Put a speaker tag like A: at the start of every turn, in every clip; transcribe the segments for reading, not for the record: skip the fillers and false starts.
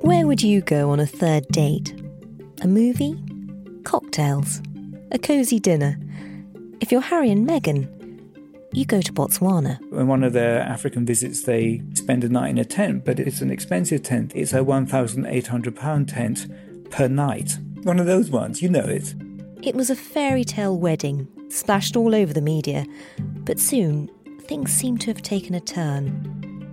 A: Where would you go on a third date? A movie? Cocktails? A cosy dinner? If you're Harry and Meghan, you go to Botswana.
B: In one of their African visits, they spend a night in a tent, but it's an expensive tent. It's a £1,800 tent per night. One of those ones, you know it.
A: It was a fairy tale wedding, splashed all over the media, but soon things seemed to have taken a turn.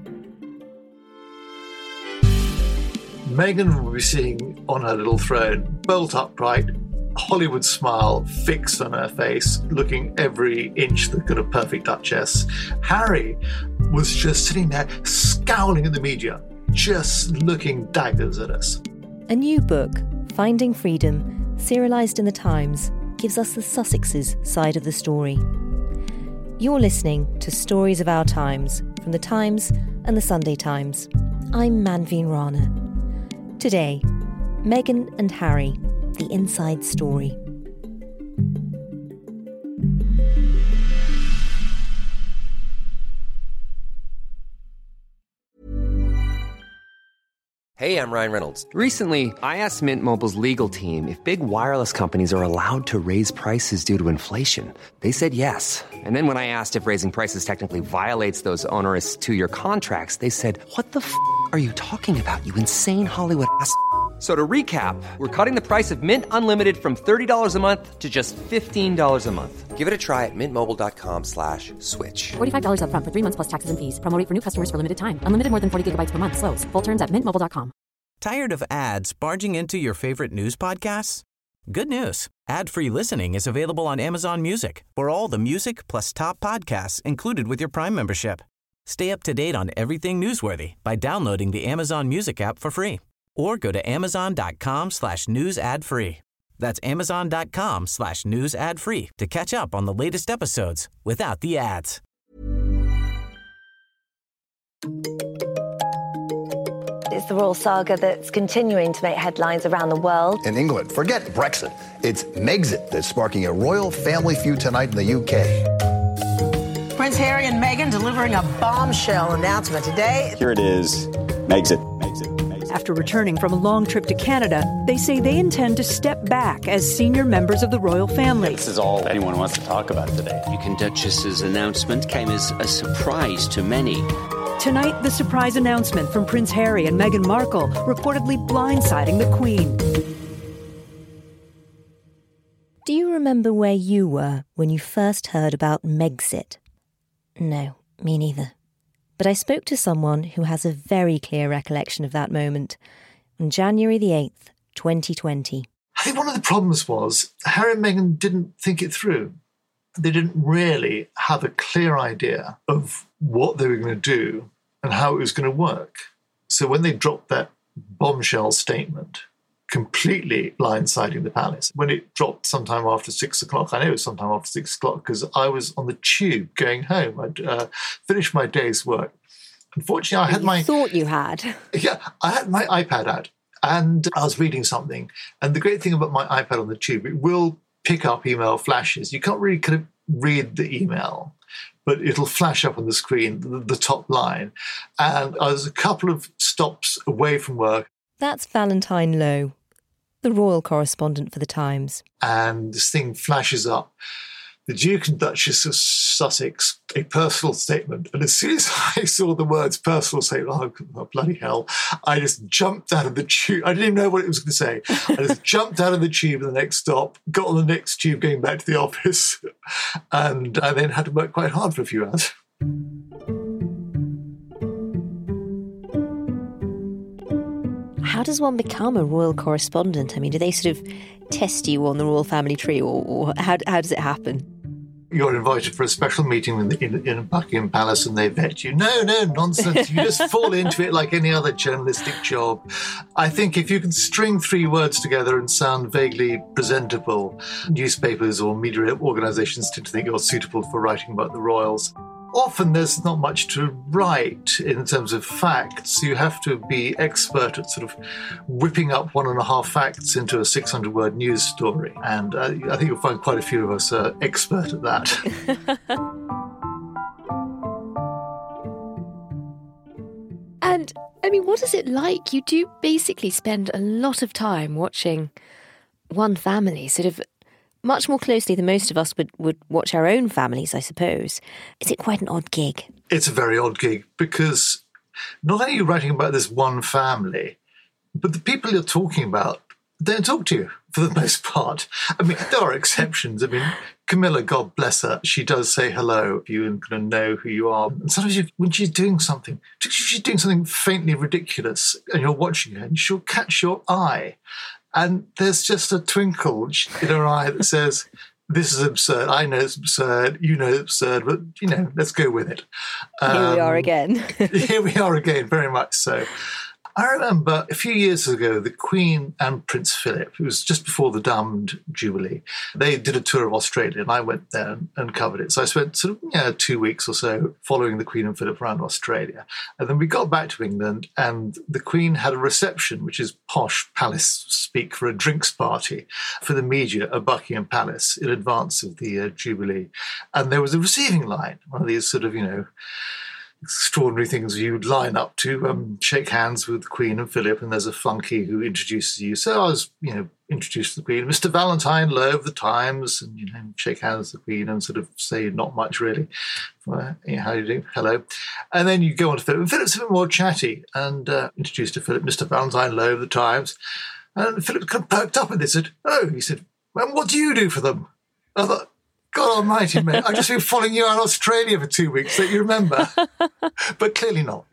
C: Meghan will be sitting on her little throne, bolt upright, Hollywood smile fixed on her face, looking every inch the kind of perfect Duchess. Harry was just sitting there, scowling at the media, just looking daggers at us.
A: A new book, Finding Freedom, serialised in The Times, gives us the Sussexes' side of the story. You're listening to Stories of Our Times from The Times and The Sunday Times. I'm Manveen Rana. Today, Meghan and Harry, the inside story.
D: Hey, I'm Ryan Reynolds. Recently, I asked Mint Mobile's legal team if big wireless companies are allowed to raise prices due to inflation. They said yes. And then when I asked if raising prices technically violates those onerous two-year contracts, they said, "What the f*** are you talking about, you insane Hollywood ass f- So to recap, we're cutting the price of Mint Unlimited from $30 a month to just $15 a month. Give it a try at mintmobile.com/switch.
E: $45 up front for 3 months plus taxes and fees. Promo rate for new customers for limited time. Unlimited more than 40 gigabytes per month. Slows full terms at mintmobile.com.
F: Tired of ads barging into your favorite news podcasts? Good news. Ad-free listening is available on Amazon Music for all the music plus top podcasts included with your Prime membership. Stay up to date on everything newsworthy by downloading the Amazon Music app for free. Or go to amazon.com/news ad free. That's amazon.com/news ad free to catch up on the latest episodes without the ads.
G: It's the royal saga that's continuing to make headlines around the world.
H: In England, forget Brexit. It's Megxit that's sparking a royal family feud tonight in the UK.
I: Prince Harry and Meghan delivering a bombshell announcement today.
J: Here it is, Megxit.
K: After returning from a long trip to Canada, they say they intend to step back as senior members of the royal family.
J: This is all anyone wants to talk about today.
L: The Duchess's announcement came as a surprise to many.
K: Tonight, the surprise announcement from Prince Harry and Meghan Markle reportedly blindsiding the Queen.
A: Do you remember where you were when you first heard about Megxit? No, me neither. But I spoke to someone who has a very clear recollection of that moment on January the 8th, 2020.
C: I think one of the problems was Harry and Meghan didn't think it through. They didn't really have a clear idea of what they were going to do and how it was going to work. So when they dropped that bombshell statement, completely blindsiding the palace, when it dropped sometime after 6 o'clock, I know it was sometime after 6 o'clock because I was on the tube going home. I'd finished my day's work. Unfortunately, I had
A: You thought you had?
C: Yeah, I had my iPad out and I was reading something. And the great thing about my iPad on the tube, it will pick up email flashes. You can't really kind of read the email, but it'll flash up on the screen, the top line. And I was a couple of stops away from work.
A: That's Valentine Lowe, the royal correspondent for The Times.
C: And this thing flashes up. The Duke and Duchess of Sussex, a personal statement. And as soon as I saw the words personal statement, oh bloody hell, I just jumped out of the tube. I didn't even know what it was going to say. I just jumped out of the tube at the next stop, got on the next tube going back to the office, and I then had to work quite hard for a few hours.
A: How does one become a royal correspondent? I mean, do they sort of test you on the royal family tree, or how does it happen?
C: You're invited for a special meeting in Buckingham Palace and they vet you. No, nonsense. You just fall into it like any other journalistic job. I think if you can string 3 words together and sound vaguely presentable, newspapers or media organisations tend to think you're suitable for writing about the royals. Often there's not much to write in terms of facts. You have to be expert at sort of whipping up 1.5 facts into a 600-word news story. And I think you'll find quite a few of us are expert at that.
A: And I mean, what is it like? You do basically spend a lot of time watching one family, sort of much more closely than most of us would watch our own families, I suppose. Is it quite an odd gig?
C: It's a very odd gig because not only are you writing about this one family, but the people you're talking about don't talk to you for the most part. I mean, there are exceptions. I mean, Camilla, God bless her, she does say hello to you and kind of know who you are. And sometimes when she's doing something, particularly if she's doing something faintly ridiculous and you're watching her, and she'll catch your eye. And there's just a twinkle in her eye that says, this is absurd. I know it's absurd. You know it's absurd. But, let's go with it.
A: Here we are again.
C: Here we are again, very much so. I remember a few years ago, the Queen and Prince Philip, it was just before the Diamond Jubilee, they did a tour of Australia and I went there and covered it. So I spent 2 weeks or so following the Queen and Philip around Australia. And then we got back to England and the Queen had a reception, which is posh palace speak for a drinks party for the media at Buckingham Palace in advance of the Jubilee. And there was a receiving line, one of these sort of, extraordinary things you'd line up to shake hands with the Queen and Philip, and there's a flunky who introduces you. So I was, introduced to the Queen, Mr. Valentine Lowe of the Times, and shake hands with the Queen and sort of say not much really. How do you do? Hello. And then you go on to Philip. And Philip's a bit more chatty and introduced to Philip, Mr. Valentine Lowe of the Times. And Philip kind of perked up and he said, and what do you do for them? I thought, God almighty, mate, I've just been following you around Australia for 2 weeks, that you remember. But clearly not.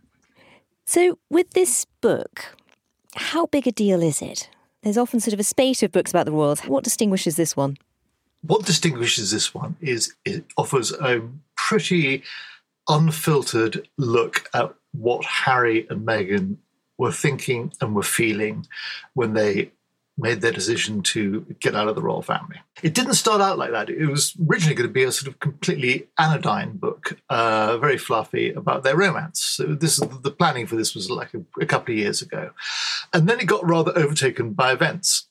A: So with this book, how big a deal is it? There's often sort of a spate of books about the royals. What distinguishes this one?
C: What distinguishes this one is it offers a pretty unfiltered look at what Harry and Meghan were thinking and were feeling when they made their decision to get out of the royal family. It didn't start out like that. It was originally going to be a sort of completely anodyne book, very fluffy, about their romance. So the planning for this was like a couple of years ago. And then it got rather overtaken by events.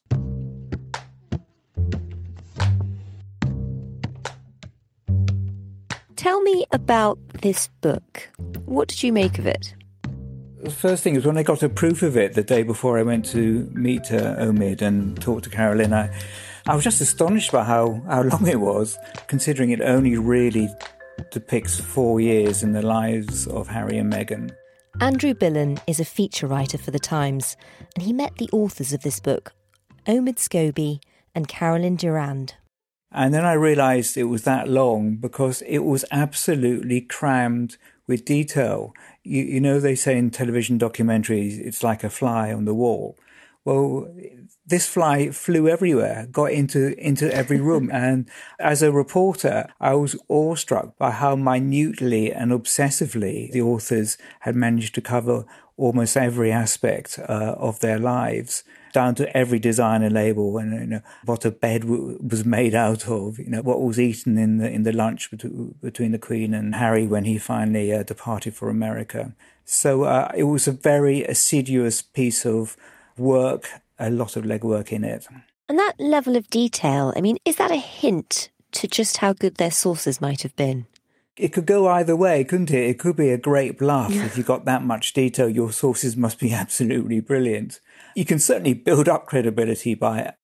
A: Tell me about this book. What did you make of it?
B: The first thing is when I got a proof of it the day before I went to meet Omid and talk to Carolyn, I was just astonished by how long it was, considering it only really depicts 4 years in the lives of Harry and Meghan.
A: Andrew Billen is a feature writer for The Times, and he met the authors of this book, Omid Scobie and Carolyn Durand.
B: And then I realised it was that long because it was absolutely crammed with detail. You know, they say in television documentaries, it's like a fly on the wall. Well, this fly flew everywhere, got into every room. And as a reporter, I was awestruck by how minutely and obsessively the authors had managed to cover almost every aspect of their lives, down to every designer label and what a bed was made out of, what was eaten in the lunch between the Queen and Harry when he finally departed for America. So it was a very assiduous piece of work, a lot of legwork in it.
A: And that level of detail, I mean, is that a hint to just how good their sources might have been?
B: It could go either way, couldn't it? It could be a great bluff. If you got that much detail, your sources must be absolutely brilliant. You can certainly build up credibility by it.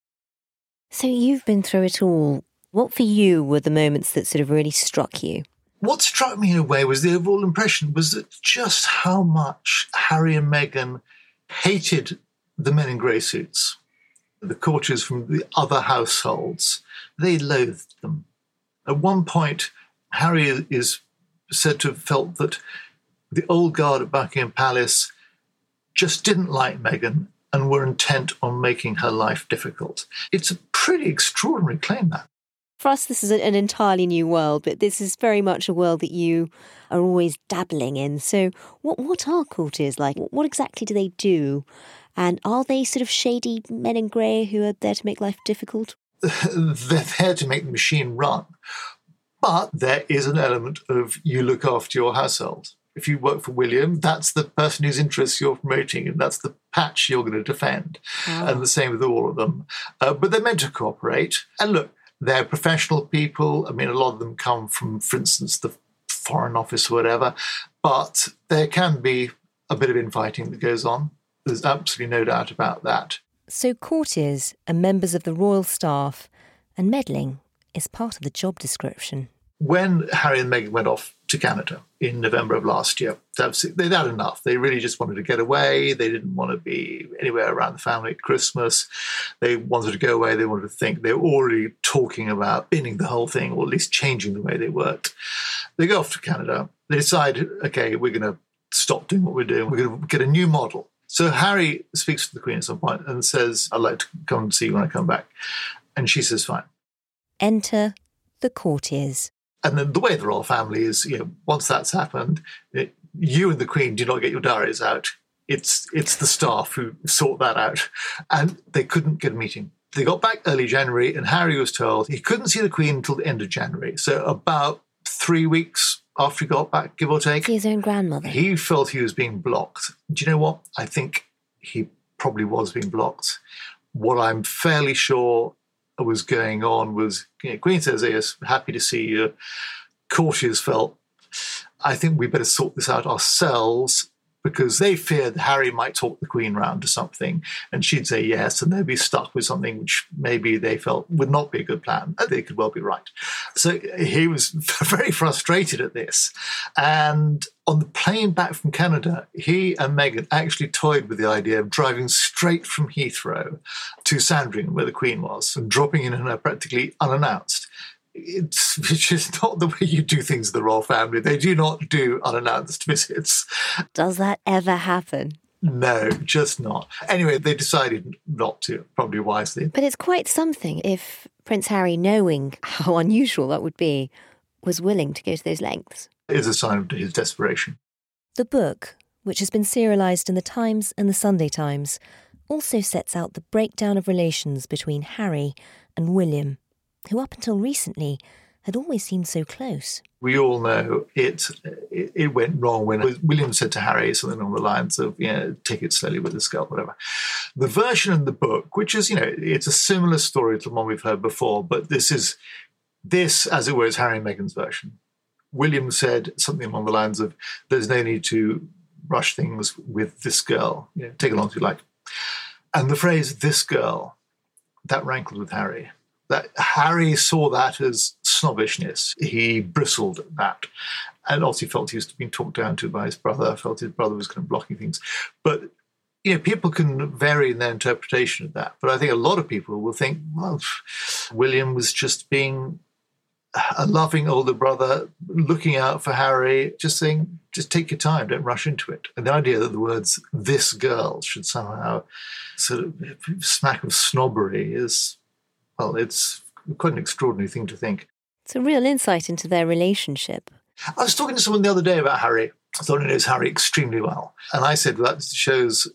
A: So you've been through it all. What for you were the moments that sort of really struck you?
C: What struck me in a way was the overall impression was that just how much Harry and Meghan hated the men in grey suits, the courtiers from the other households. They loathed them. At one point, Harry is said to have felt that the old guard at Buckingham Palace just didn't like Meghan and were intent on making her life difficult. It's a pretty extraordinary claim, that.
A: For us, this is an entirely new world, but this is very much a world that you are always dabbling in. So what are courtiers like? What exactly do they do? And are they sort of shady men in grey who are there to make life difficult?
C: They're there to make the machine run. But there is an element of you look after your household. If you work for William, that's the person whose interests you're promoting, and that's the patch you're going to defend. Oh. And the same with all of them. But they're meant to cooperate. And look, they're professional people. I mean, a lot of them come from, for instance, the Foreign Office or whatever. But there can be a bit of infighting that goes on. There's absolutely no doubt about that.
A: So courtiers are members of the royal staff, and meddling is part of the job description.
C: When Harry and Meghan went off to Canada in November of last year, they'd had enough. They really just wanted to get away. They didn't want to be anywhere around the family at Christmas. They wanted to go away. They wanted to think. They were already talking about binning the whole thing, or at least changing the way they worked. They go off to Canada. They decide, okay, we're going to stop doing what we're doing. We're going to get a new model. So Harry speaks to the Queen at some point and says, I'd like to come and see you when I come back. And she says, fine.
A: Enter the courtiers.
C: And then the way the royal family is, once that's happened, you and the Queen do not get your diaries out. It's the staff who sort that out. And they couldn't get a meeting. They got back early January, and Harry was told he couldn't see the Queen until the end of January. So about 3 weeks after he got back, give or take.
A: His own grandmother.
C: He felt he was being blocked. Do you know what? I think he probably was being blocked. What I'm fairly sure was going on was, Queen says, yes, happy to see you. Courtiers felt, I think we better sort this out ourselves, because they feared Harry might talk the Queen round to something, and she'd say yes, and they'd be stuck with something which maybe they felt would not be a good plan. And they could well be right. So he was very frustrated at this. And on the plane back from Canada, he and Meghan actually toyed with the idea of driving straight from Heathrow to Sandringham, where the Queen was, and dropping in on her practically unannounced. It's just not the way you do things in the royal family. They do not do unannounced visits.
A: Does that ever happen?
C: No, just not. Anyway, they decided not to, probably wisely.
A: But it's quite something if Prince Harry, knowing how unusual that would be, was willing to go to those lengths.
C: It is a sign of his desperation.
A: The book, which has been serialised in the Times and the Sunday Times, also sets out the breakdown of relations between Harry and William, who up until recently had always seemed so close.
C: We all know it went wrong when William said to Harry something along the lines of, take it slowly with this girl, whatever. The version in the book, which is, it's a similar story to the one we've heard before, but this, as it were, is Harry and Meghan's version. William said something along the lines of, there's no need to rush things with this girl, take it long as you like. And the phrase, this girl, that rankled with Harry. That Harry saw that as snobbishness. He bristled at that, and also felt he was being talked down to by his brother, felt his brother was kind of blocking things. But, people can vary in their interpretation of that. But I think a lot of people will think, well, William was just being a loving older brother, looking out for Harry, just saying, just take your time, don't rush into it. And the idea that the words, this girl, should somehow sort of smack of snobbery is... well, it's quite an extraordinary thing to think.
A: It's a real insight into their relationship.
C: I was talking to someone the other day about Harry. I thought he knows Harry extremely well. And I said, well, that shows,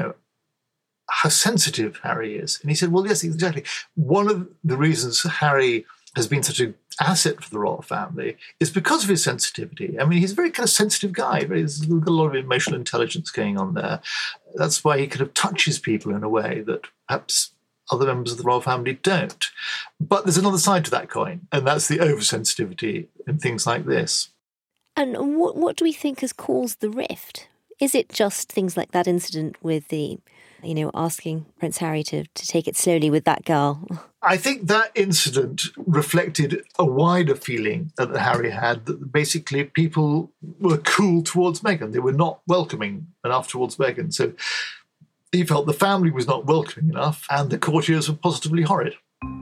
C: how sensitive Harry is. And he said, well, yes, exactly. One of the reasons Harry has been such an asset for the royal family is because of his sensitivity. I mean, he's a very kind of sensitive guy. There's a lot of emotional intelligence going on there. That's why he kind of touches people in a way that perhaps other members of the royal family don't. But there's another side to that coin, and that's the oversensitivity in things like this.
A: And what do we think has caused the rift? Is it just things like that incident with the, asking Prince Harry to take it slowly with that girl?
C: I think that incident reflected a wider feeling that Harry had, that basically people were cool towards Meghan. They were not welcoming enough towards Meghan. So he felt the family was not welcoming enough, and the courtiers were positively horrid.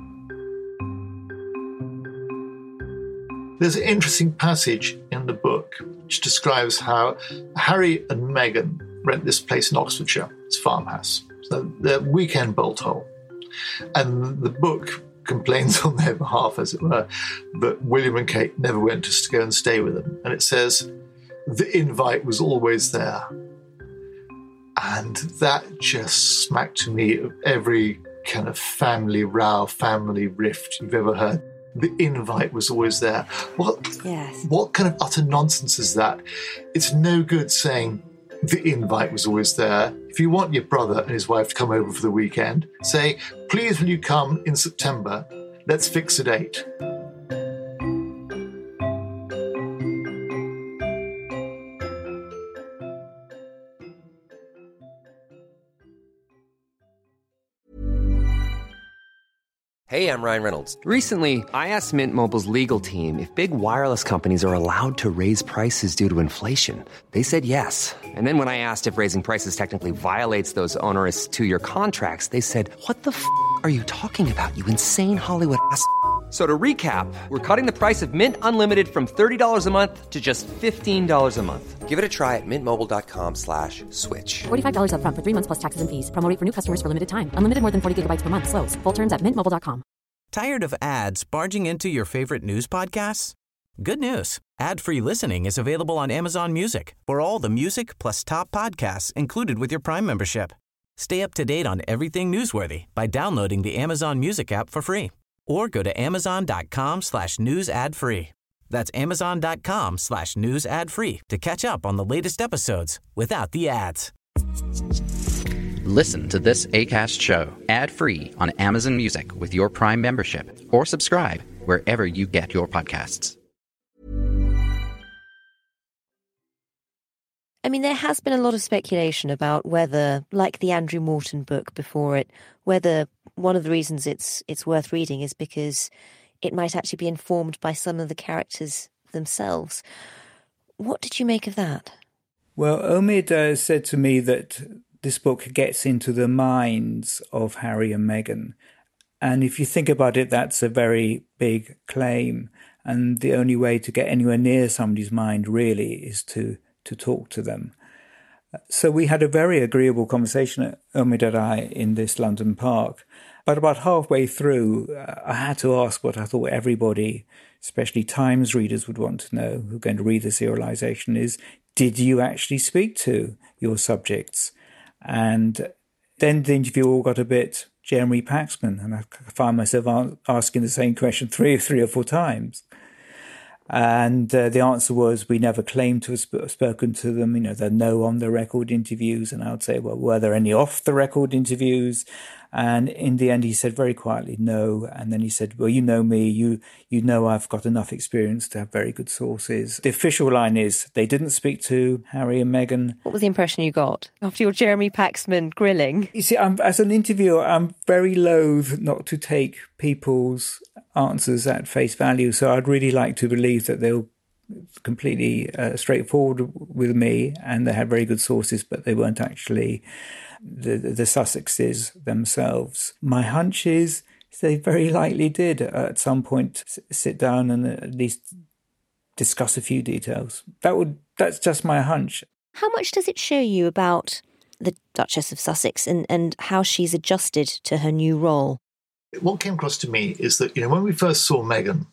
C: There's an interesting passage in the book which describes how Harry and Meghan rent this place in Oxfordshire. It's a farmhouse. So they're weekend bolt hole. And the book complains on their behalf, as it were, that William and Kate never went to go and stay with them. And it says, the invite was always there. And that just smacked to me of every kind of family row, family rift you've ever heard. The invite was always there. What kind of utter nonsense is that? It's no good saying the invite was always there. If you want your brother and his wife to come over for the weekend, say, please will you come in September? Let's fix a date.
D: Hey, I'm Ryan Reynolds. Recently, I asked Mint Mobile's legal team if big wireless companies are allowed to raise prices due to inflation. They said yes. And then when I asked if raising prices technically violates those onerous 2-year contracts, they said, "What the f*** are you talking about, you insane Hollywood ass?" So to recap, we're cutting the price of Mint Unlimited from $30 a month to just $15 a month. Give it a try at mintmobile.com/switch.
E: $45 up front for 3 months plus taxes and fees. Promo rate for new customers for limited time. Unlimited more than 40 gigabytes per month. Slows full terms at mintmobile.com.
F: Tired of ads barging into your favorite news podcasts? Good news. Ad-free listening is available on Amazon Music for all the music plus top podcasts included with your Prime membership. Stay up to date on everything newsworthy by downloading the Amazon Music app for free or go to amazon.com/news ad free. That's amazon.com/news ad free to catch up on the latest episodes without the ads.
M: Listen to this Acast show ad-free on Amazon Music with your Prime membership or subscribe wherever you get your podcasts.
A: I mean, there has been a lot of speculation about whether, like the Andrew Morton book before it, whether one of the reasons it's worth reading is because it might actually be informed by some of the characters themselves. What did you make of that?
B: Well, Omid said to me that this book gets into the minds of Harry and Meghan. And if you think about it, that's a very big claim. And the only way to get anywhere near somebody's mind really is to talk to them. So we had a very agreeable conversation, Omid and I, in this London park. But about halfway through, I had to ask what I thought everybody, especially Times readers, would want to know, who are going to read the serialization, is, did you actually speak to your subjects? And then the interview all got a bit Jeremy Paxman, and I found myself asking the same question three or four times. And the answer was, we never claimed to have spoken to them. You know, there are no on-the-record interviews. And I would say, well, were there any off-the-record interviews? And in the end, he said very quietly, no. And then he said, well, you know me, you know I've got enough experience to have very good sources. The official line is, they didn't speak to Harry and Meghan.
A: What was the impression you got after your Jeremy Paxman grilling?
B: You see, as an interviewer, I'm very loath not to take people's answers at face value. So I'd really like to believe that they'll completely straightforward with me and they had very good sources, but they weren't actually the Sussexes themselves. My hunch is they very likely did at some point sit down and at least discuss a few details. That's just my hunch.
A: How much does it show you about the Duchess of Sussex and how she's adjusted to her new role?
C: What came across to me is that, when we first saw Meghan,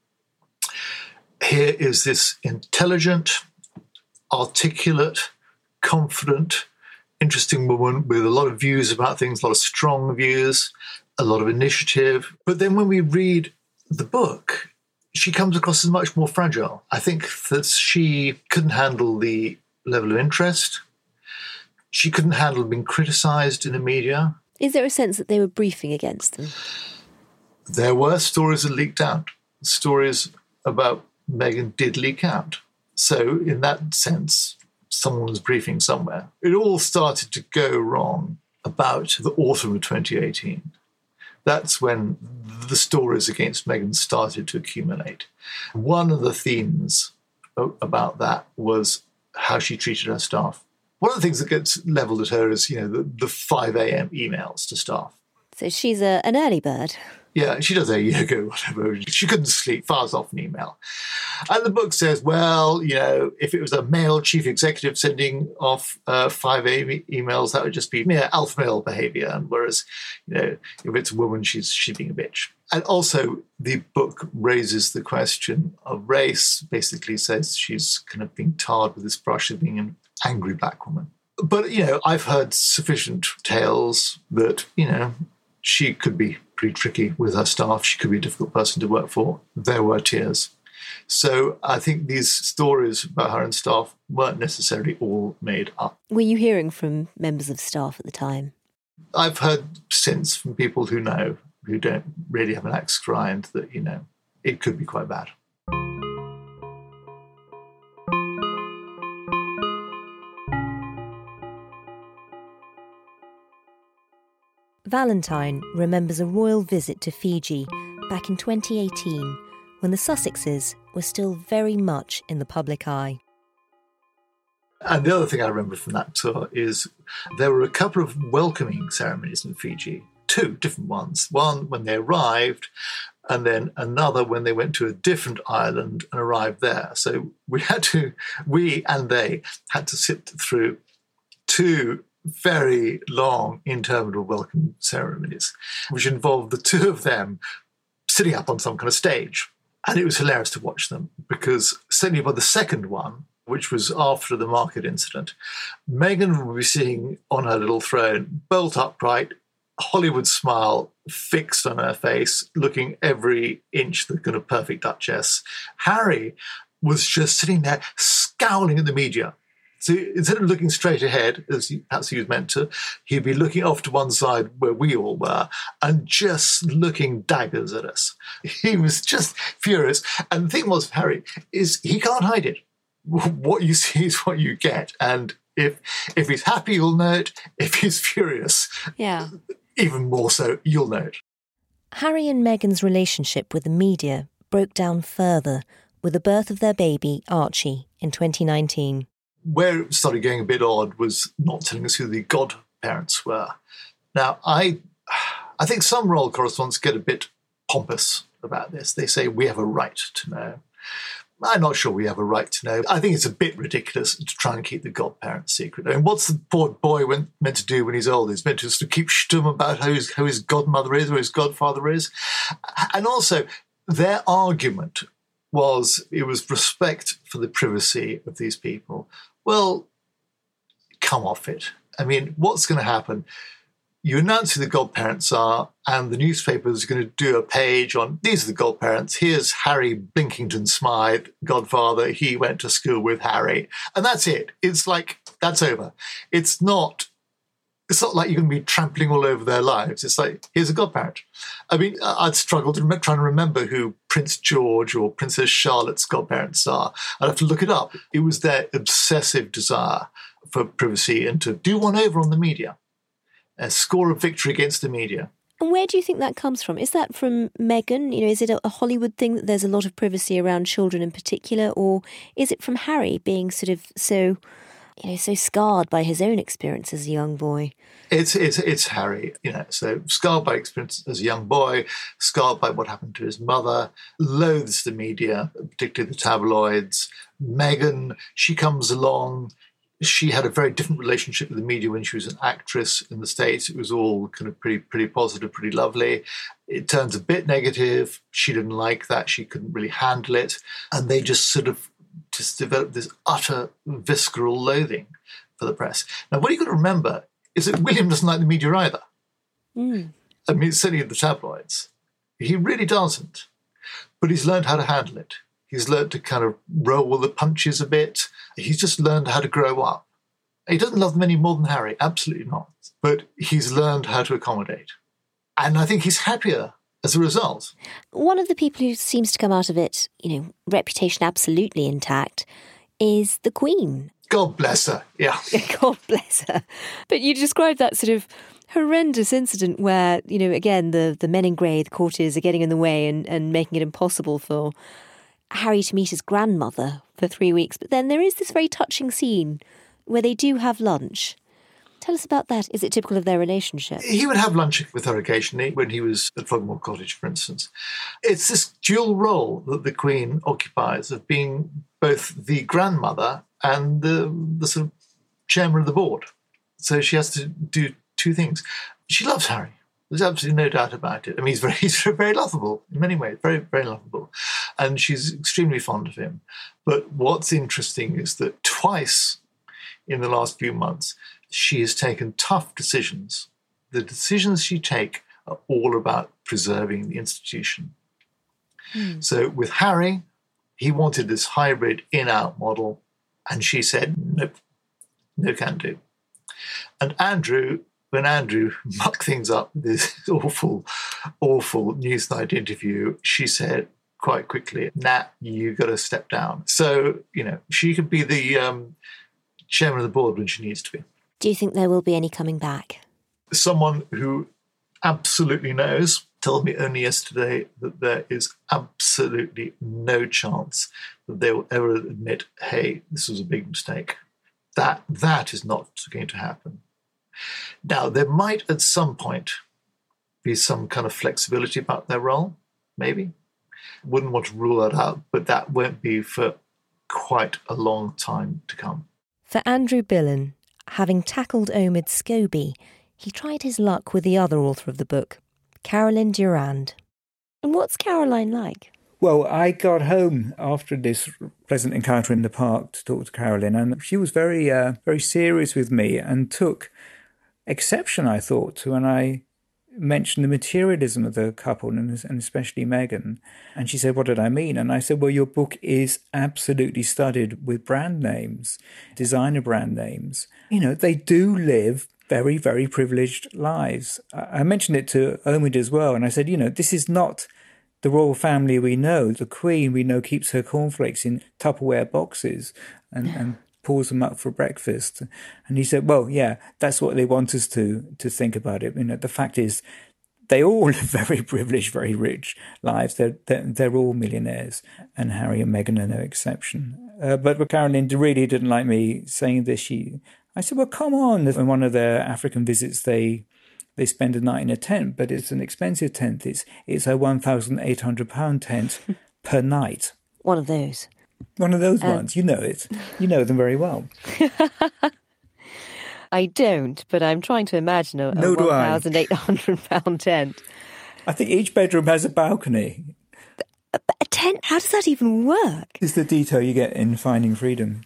C: here is this intelligent, articulate, confident, interesting woman with a lot of views about things, a lot of strong views, a lot of initiative. But then when we read the book, she comes across as much more fragile. I think that she couldn't handle the level of interest. She couldn't handle being criticised in the media.
A: Is there a sense that they were briefing against them?
C: There were stories that leaked out. Stories about Meghan did leak out. So in that sense, someone was briefing somewhere. It all started to go wrong about the autumn of 2018. That's when the stories against Meghan started to accumulate. One of the themes about that was how she treated her staff. One of the things that gets levelled at her is, the 5 a.m. emails to staff.
A: So she's an early bird.
C: Yeah, she does a yoga, whatever. She couldn't sleep, fires off an email. And the book says, well, if it was a male chief executive sending off 5 a.m. emails, that would just be mere alpha male behaviour. And whereas, if it's a woman, she's being a bitch. And also, the book raises the question of race, basically says she's kind of being tarred with this brush of being an angry black woman. But, I've heard sufficient tales that, she could be pretty tricky with her staff. She could be a difficult person to work for. There were tears. So I think these stories about her and staff weren't necessarily all made up.
A: Were you hearing from members of staff at the time?
C: I've heard since from people who know, who don't really have an axe to grind, that, it could be quite bad.
A: Valentine remembers a royal visit to Fiji back in 2018 when the Sussexes were still very much in the public eye.
C: And the other thing I remember from that tour is there were a couple of welcoming ceremonies in Fiji, 2 different ones. One when they arrived, and then another when they went to a different island and arrived there. So we and they had to sit through 2 very long, interminable welcome ceremonies, which involved the 2 of them sitting up on some kind of stage. And it was hilarious to watch them because certainly by the second one, which was after the market incident, Meghan would be sitting on her little throne, bolt upright, Hollywood smile fixed on her face, looking every inch the kind of perfect Duchess. Harry was just sitting there scowling at the media. So instead of looking straight ahead, as perhaps he was meant to, he'd be looking off to one side where we all were and just looking daggers at us. He was just furious. And the thing was, Harry, is he can't hide it. What you see is what you get. And if he's happy, you'll know it. If he's furious, even more so, you'll know it.
A: Harry and Meghan's relationship with the media broke down further with the birth of their baby, Archie, in 2019.
C: Where it started getting a bit odd was not telling us who the godparents were. Now, I think some royal correspondents get a bit pompous about this. They say we have a right to know. I'm not sure we have a right to know. I think it's a bit ridiculous to try and keep the godparents secret. I mean, what's the poor boy meant to do when he's old? He's meant to just keep stum about how his godmother is or his godfather is. And also, their argument was it was respect for the privacy of these people. Well, come off it. I mean, what's going to happen? You announce who the godparents are, and the newspaper is going to do a page on, these are the godparents. Here's Harry Blinkington Smythe, godfather. He went to school with Harry. And that's it. It's like, that's over. It's not like you're going to be trampling all over their lives. It's like, here's a godparent. I mean, I'd struggle to try and remember who Prince George or Princess Charlotte's godparents are. I'd have to look it up. It was their obsessive desire for privacy and to do one over on the media. A score of victory against the media.
A: And where do you think that comes from? Is that from Meghan? You know, is it a Hollywood thing that there's a lot of privacy around children in particular? Or is it from Harry being sort of so scarred by his own experience as a young boy?
C: It's Harry, so scarred by experience as a young boy, scarred by what happened to his mother, loathes the media, particularly the tabloids. Meghan, she comes along. She had a very different relationship with the media when she was an actress in the States. It was all kind of pretty positive, pretty lovely. It turns a bit negative. She didn't like that. She couldn't really handle it. And they just developed this utter visceral loathing for the press. Now, what you've got to remember is that William doesn't like the media either. I mean, certainly the tabloids. He really doesn't. But he's learned how to handle it. He's learned to kind of roll the punches a bit. He's just learned how to grow up. He doesn't love them any more than Harry, absolutely not. But he's learned how to accommodate. And I think he's happier as a result.
A: One of the people who seems to come out of it, reputation absolutely intact, is the Queen.
C: God bless her, yeah.
A: God bless her. But you described that sort of horrendous incident where, again, the men in grey, the courtiers, are getting in the way and making it impossible for Harry to meet his grandmother for 3 weeks. But then there is this very touching scene where they do have lunch. Tell us about that. Is it typical of their relationship?
C: He would have lunch with her occasionally when he was at Frogmore Cottage, for instance. It's this dual role that the Queen occupies of being both the grandmother and the sort of chairman of the board. So she has to do 2 things. She loves Harry. There's absolutely no doubt about it. I mean, he's very lovable in many ways, very, very lovable. And she's extremely fond of him. But what's interesting is that twice in the last few months, she has taken tough decisions. The decisions she takes are all about preserving the institution. So with Harry, he wanted this hybrid in-out model, and she said, nope, no can do. And Andrew, when Andrew mucked things up with this awful Newsnight interview, she said quite quickly, nah, you got to step down. So, she could be the chairman of the board when she needs to be.
A: Do you think there will be any coming back?
C: Someone who absolutely knows told me only yesterday that there is absolutely no chance that they will ever admit, hey, this was a big mistake. That is not going to happen. Now, there might at some point be some kind of flexibility about their role, maybe. Wouldn't want to rule that out, but that won't be for quite a long time to come.
A: For Andrew Billen, having tackled Omid Scobie, he tried his luck with the other author of the book, Carolyn Durand. And what's Caroline like?
B: Well, I got home after this pleasant encounter in the park to talk to Carolyn, and she was very, very serious with me and took exception, I thought, to when I mentioned the materialism of the couple and especially Meghan. And she said, what did I mean? And I said, well, your book is absolutely studded with brand names, designer brand names. You know, they do live very, very privileged lives. I mentioned it to Omid as well, and I said, you know, this is not the royal family we know. The Queen, we know, keeps her cornflakes in Tupperware boxes and pours them up for breakfast. And he said, well, yeah, that's what they want us to think about it. You know, the fact is, they all live very privileged, very rich lives. They're all millionaires, and Harry and Meghan are no exception. But Caroline really didn't like me saying this. I said, well, come on. On one of their African visits, they spend a night in a tent, but it's an expensive tent. It's a £1,800 tent per night.
A: One of those.
B: One of those ones. You know it. You know them very well.
A: I don't, but I'm trying to imagine a £1,800 tent.
B: I think each bedroom has a balcony.
A: A tent? How does that even work?
B: It's the detail you get in Finding Freedom.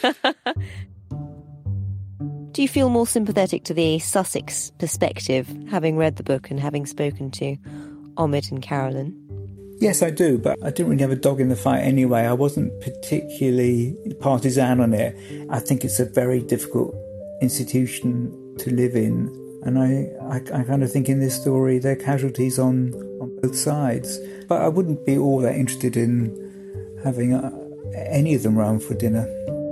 A: Do you feel more sympathetic to the Sussex perspective, having read the book and having spoken to Omid and Carolyn?
B: Yes, I do, but I didn't really have a dog in the fight anyway. I wasn't particularly partisan on it. I think it's a very difficult institution to live in, and I kind of think in this story there are casualties on both sides. But I wouldn't be all that interested in having any of them round for dinner.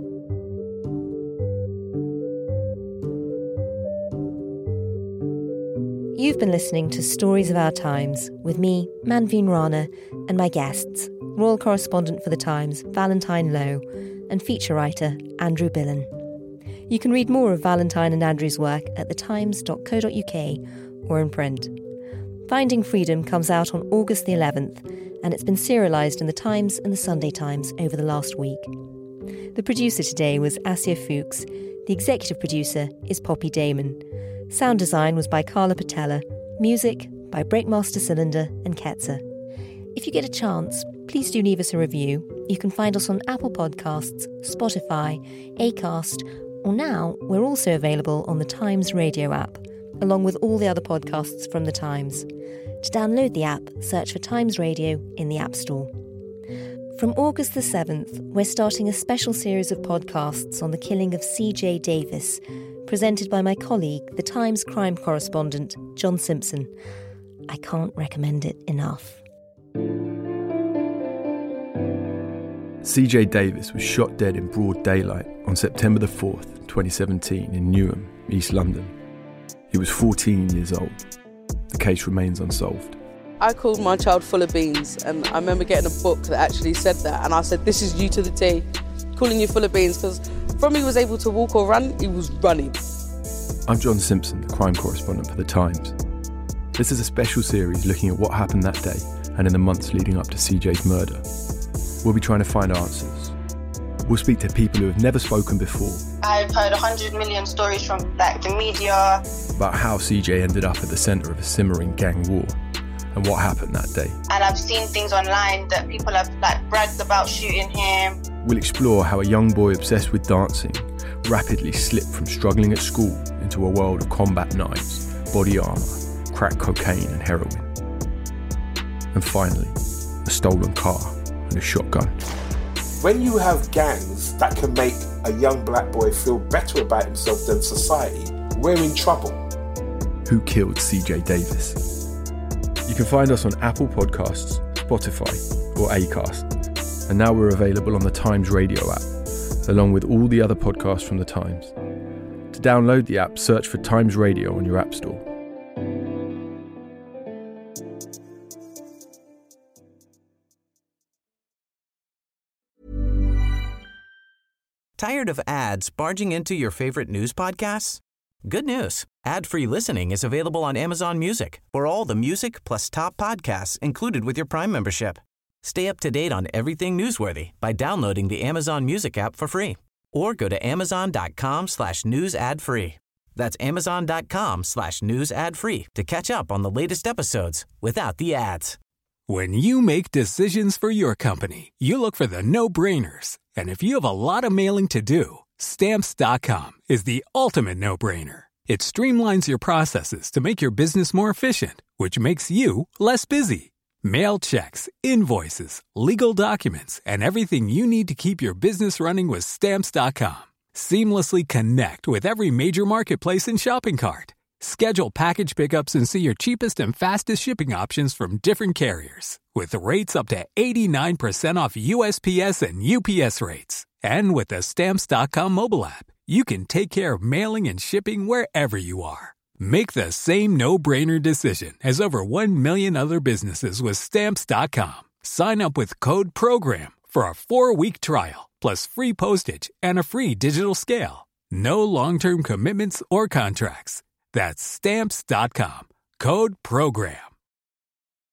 A: You've been listening to Stories of Our Times with me, Manveen Rana, and my guests, Royal Correspondent for The Times, Valentine Lowe, and feature writer, Andrew Billen. You can read more of Valentine and Andrew's work at thetimes.co.uk or in print. Finding Freedom comes out on August the 11th, and it's been serialised in The Times and The Sunday Times over the last week. The producer today was Asya Fuchs. The executive producer is Poppy Damon. Sound design was by Carla Patella. Music by Breakmaster Cylinder and Ketzer. If you get a chance, please do leave us a review. You can find us on Apple Podcasts, Spotify, Acast, or now we're also available on the Times Radio app, along with all the other podcasts from the Times. To download the app, search for Times Radio in the App Store. From August the 7th, we're starting a special series of podcasts on the killing of C.J. Davis, presented by my colleague, the Times crime correspondent, John Simpson. I can't recommend it enough.
N: C.J. Davis was shot dead in broad daylight on September the 4th, 2017 in Newham, East London. He was 14 years old. The case remains unsolved.
O: I called my child full of beans, and I remember getting a book that actually said that, and I said, this is you to the T, calling you full of beans, because from he was able to walk or run, he was running.
N: I'm John Simpson, the crime correspondent for The Times. This is a special series looking at what happened that day and in the months leading up to CJ's murder. We'll be trying to find answers. We'll speak to people who have never spoken before.
P: I've heard 100 million stories from the media
N: about how CJ ended up at the centre of a simmering gang war and what happened that day.
P: And I've seen things online that people have bragged about shooting him.
N: We'll explore how a young boy obsessed with dancing rapidly slipped from struggling at school into a world of combat knives, body armour, crack cocaine and heroin. And finally, a stolen car and a shotgun.
Q: When you have gangs that can make a young black boy feel better about himself than society, we're in trouble.
N: Who killed CJ Davis? You can find us on Apple Podcasts, Spotify or Acast. And now we're available on the Times Radio app, along with all the other podcasts from the Times. To download the app, search for Times Radio on your app store.
F: Tired of ads barging into your favorite news podcasts? Good news. Ad-free listening is available on Amazon Music for all the music plus top podcasts included with your Prime membership. Stay up to date on everything newsworthy by downloading the Amazon Music app for free or go to amazon.com/news ad free. That's amazon.com/news ad free to catch up on the latest episodes without the ads.
R: When you make decisions for your company, you look for the no-brainers. And if you have a lot of mailing to do, Stamps.com is the ultimate no-brainer. It streamlines your processes to make your business more efficient, which makes you less busy. Mail checks, invoices, legal documents, and everything you need to keep your business running with Stamps.com. Seamlessly connect with every major marketplace and shopping cart. Schedule package pickups and see your cheapest and fastest shipping options from different carriers, with rates up to 89% off USPS and UPS rates. And with the Stamps.com mobile app, you can take care of mailing and shipping wherever you are. Make the same no-brainer decision as over 1 million other businesses with Stamps.com. Sign up with code PROGRAM for a 4-week trial, plus free postage and a free digital scale. No long-term commitments or contracts. That's Stamps.com. Code PROGRAM.